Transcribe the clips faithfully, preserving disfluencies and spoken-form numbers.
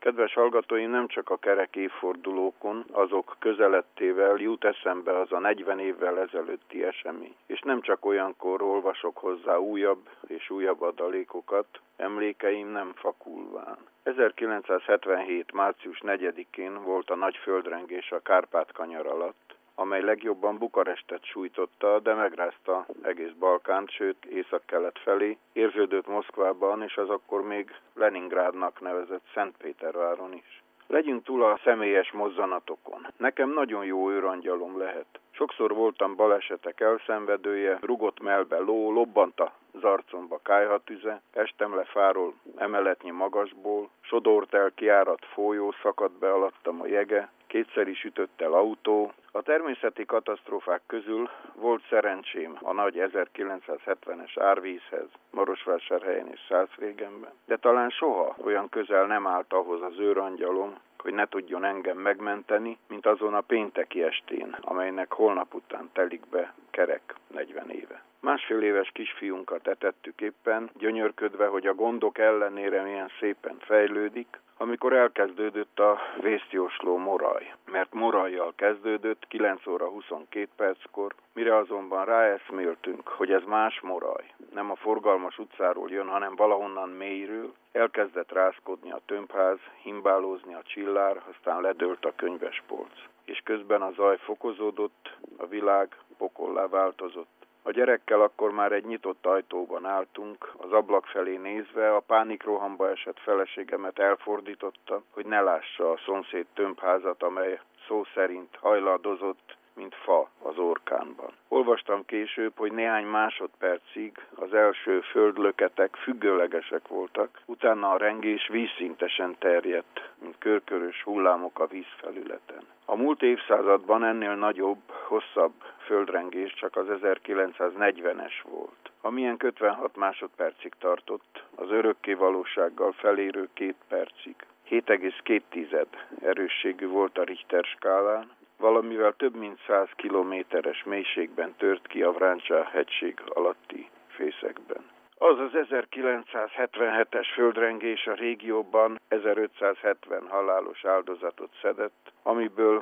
Kedves hallgatóim, nem csak a kerek évfordulókon, azok közelettével jut eszembe az a negyven évvel ezelőtti esemény. És nem csak olyankor olvasok hozzá újabb és újabb adalékokat, emlékeim nem fakulván. ezerkilencszázhetvenhét. március negyedikén volt a nagy földrengés a Kárpát-kanyar alatt, amely legjobban Bukarestet sújtotta, de megrázta egész Balkánt, sőt északkelet felé, érződött Moszkvában és az akkor még Leningrádnak nevezett Szentpéterváron is. Legyünk túl a személyes mozzanatokon. Nekem nagyon jó őrangyalom lehet. Sokszor voltam balesetek elszenvedője, rugott mellbe ló, lobbant a zarcomba kályhatüze, estem le fáról emeletnyi magasból, sodort el kiáradt folyó, szakadt be alattam a jege, kétszer is ütött el autó. A természeti katasztrófák közül volt szerencsém a nagy ezerkilencszázhetvenes árvízhez, Marosvásárhelyen és Szászvégenben, de talán soha olyan közel nem állt ahhoz az őrangyalom, hogy ne tudjon engem megmenteni, mint azon a pénteki estén, amelynek holnap után telik be kerek negyven éve. Másfél éves kisfiunkat etettük éppen, gyönyörködve, hogy a gondok ellenére milyen szépen fejlődik, amikor elkezdődött a vészjósló moraj. Mert morajjal kezdődött kilenc óra huszonkét perckor, mire azonban ráeszméltünk, hogy ez más moraj. Nem a forgalmas utcáról jön, hanem valahonnan mélyről. Elkezdett rázkodni a tömbház, himbálózni a csillár, aztán ledőlt a könyvespolc. És közben a zaj fokozódott, a világ pokollá változott. A gyerekkel akkor már egy nyitott ajtóban álltunk, az ablak felé nézve, a pánikrohamba esett feleségemet elfordította, hogy ne lássa a szomszéd tömbházat, amely szó szerint hajladozott, mint fa az orkánban. Olvastam később, hogy néhány másodpercig az első földlöketek függőlegesek voltak, utána a rengés vízszintesen terjedt, mint körkörös hullámok a vízfelületen. A múlt évszázadban ennél nagyobb, hosszabb földrengés csak az ezerkilencszáznegyvenes volt. Amilyen ötvenhat másodpercig tartott, az örökké valósággal felérő két percig. hét egész két erősségű volt a Richter skálán, valamivel több mint száz kilométeres mélységben tört ki a Vráncsá hegység alatti fészekben. Az az ezerkilencszázhetvenhetes földrengés a régióban ezerötszázhetven halálos áldozatot szedett, amiből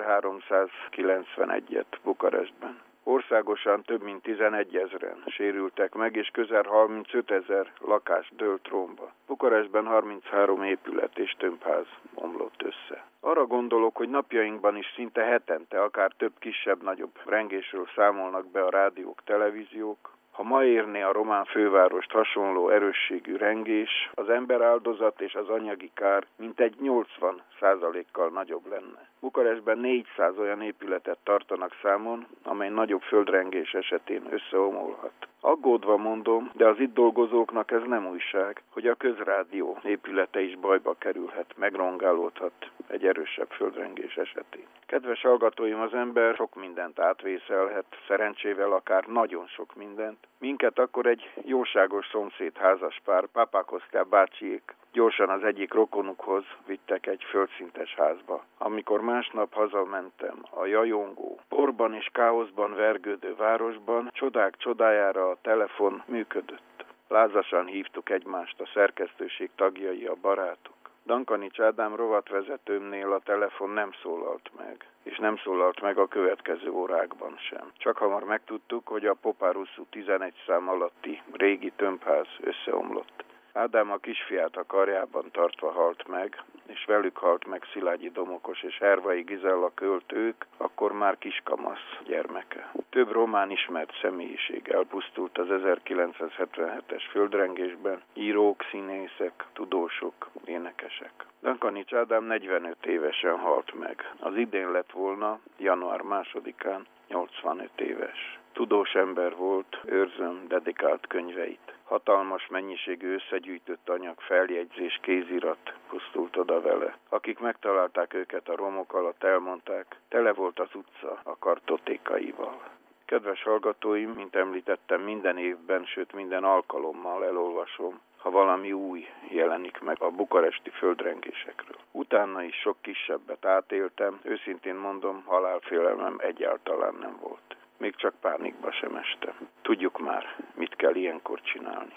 ezerháromszázkilencvenegyet Bukarestben. Országosan több mint tizenegyezren sérültek meg, és közel harmincötezer lakás dőlt romba. Bukarestben harminchárom épület és tömbház omlott össze. Arra gondolok, hogy napjainkban is szinte hetente, akár több kisebb-nagyobb rengésről számolnak be a rádiók, televíziók. Ha ma érné a román fővárost hasonló erősségű rengés, az emberáldozat és az anyagi kár mintegy nyolcvan százalékkal nagyobb lenne. Bukarestben négyszáz olyan épületet tartanak számon, amely nagyobb földrengés esetén összeomolhat. Aggódva mondom, de az itt dolgozóknak ez nem újság, hogy a közrádió épülete is bajba kerülhet, megrongálódhat egy erősebb földrengés esetén. Kedves hallgatóim, az ember sok mindent átvészelhet, szerencsével akár nagyon sok mindent. Minket akkor egy jóságos szomszéd házaspár, Papákoszkál bácsiék gyorsan az egyik rokonukhoz vittek egy földszintes házba. Amikor másnap hazamentem a jajongó, porban és káoszban vergődő városban, csodák csodájára a telefon működött. Lázasan hívtuk egymást, a szerkesztőség tagjai, a barátok. Dankanics Ádám rovatvezetőmnél a telefon nem szólalt meg, és nem szólalt meg a következő órákban sem. Csak hamar megtudtuk, hogy a Popáruszú tizenegy szám alatti régi tömbház összeomlott. Ádám a kisfiát a karjában tartva halt meg, és velük halt meg Szilágyi Domokos és Hervai Gizella költők, akkor már kiskamasz gyermeke. Több román ismert személyiség elpusztult az ezerkilencszázhetvenhetes földrengésben, írók, színészek, tudósok, énekesek. Dankanics Ádám negyvenöt évesen halt meg. Az idén lett volna, január másodikán, nyolcvanöt éves. Tudós ember volt, őrzöm dedikált könyveit. Hatalmas mennyiségű összegyűjtött anyag, feljegyzés, kézirat pusztult oda vele. Akik megtalálták őket a romok alatt, elmondták, tele volt az utca a kartotékaival. Kedves hallgatóim, mint említettem, minden évben, sőt minden alkalommal elolvasom, ha valami új jelenik meg a bukaresti földrengésekről. Utána is sok kisebbet átéltem, őszintén mondom, halálfélelmem egyáltalán nem volt. Még csak pánikba sem estem. Tudjuk már, mit kell ilyenkor csinálni. Ha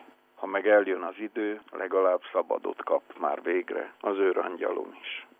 meg eljön az idő, legalább szabadot kap már végre az őrangyalom is.